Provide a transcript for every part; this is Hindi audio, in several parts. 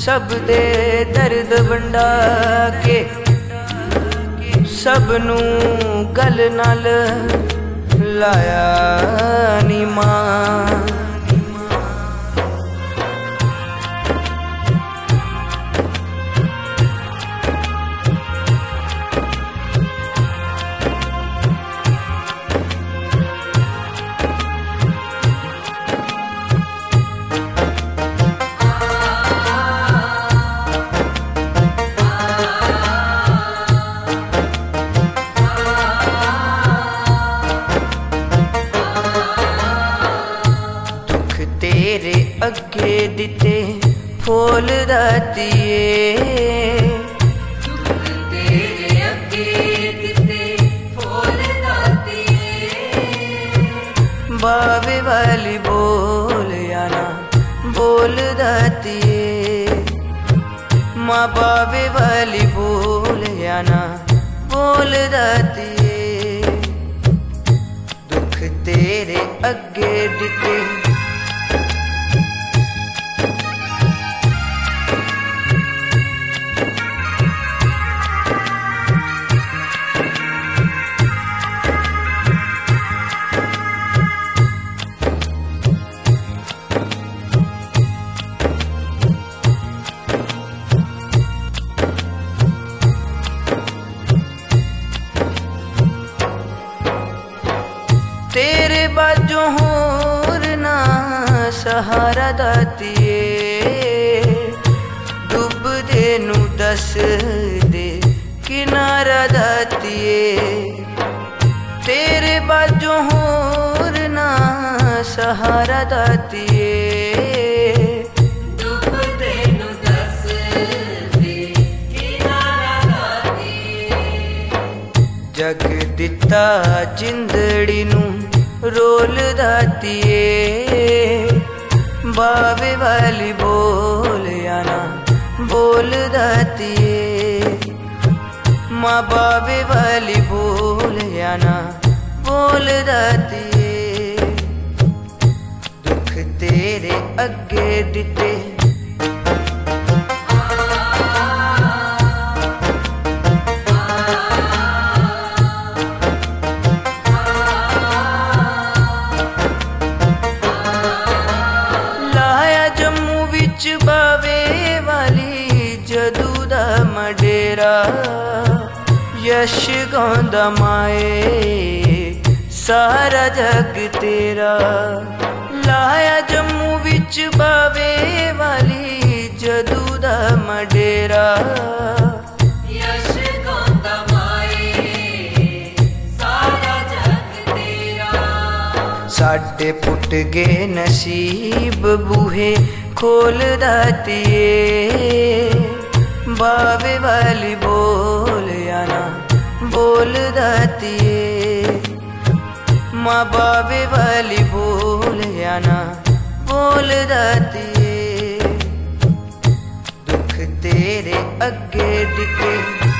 सब दे दर्द वंडा के सबनू गल नाल लाया नी मां। तेरे अगे दिते फूल दातिए, तेरे अगे दिते फूल दातिए। बावे वाली बोल या ना बोल दातिए, माँ बावे वाली बोल या ना बोल दातिए। दुख तेरे अगे दिते तेरे बाजों होर ना सहारा दातिए। डूब दे नू दस दे किनारा दातिए। तेरे बाजों होर ना सहारा दातिए। डूब दे नू दस दे किनारा दातिए। जग दिता जिंदड़ी नू रोल दातिए, बावे वाली बोल या ना बोल दातिए। माँ बावे वाली बोल या ना बोल दातिए। दुख तेरे अगे दिते बावे वाली जदू दा मडेरा। यश गांदा माए सारा जग तेरा। लाया जम्मू विच बावे वाली जदू दा मडेरा। यश गांदा माए सारा जग तेरा। साडे पुट गए नसीब बूहे खोल दातिए, बावे वाली बोल या ना बोल दातिए। माँ बावे वाली बोल या ना बोल दातिए। दुख तेरे अगे दिते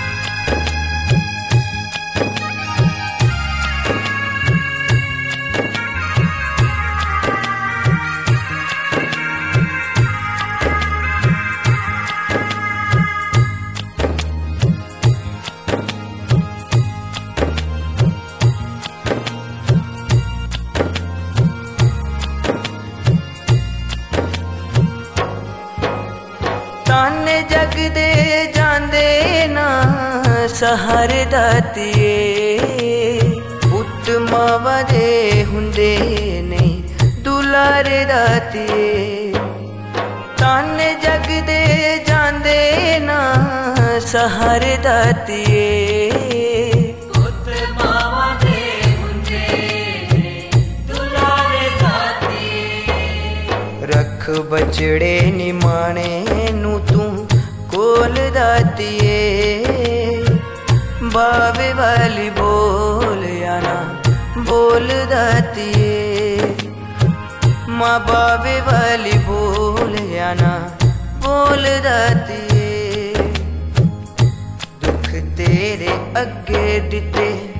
ताने जग दे जांदे ना सहारे दातिए। पुत मावा दे हुंदे नहीं दुलारे दातिए। ताने जग दे जांदे ना सहारे दातिए। पुत मावा दे हुंदे दुलारे दातिए। रख बचड़े निमाणे नू तू कोल दातिए। बावे वाली बोल या ना बोल दातिए। माँ बावे वाली बोल या ना बोल दातिए। दुख तेरे अगे दिते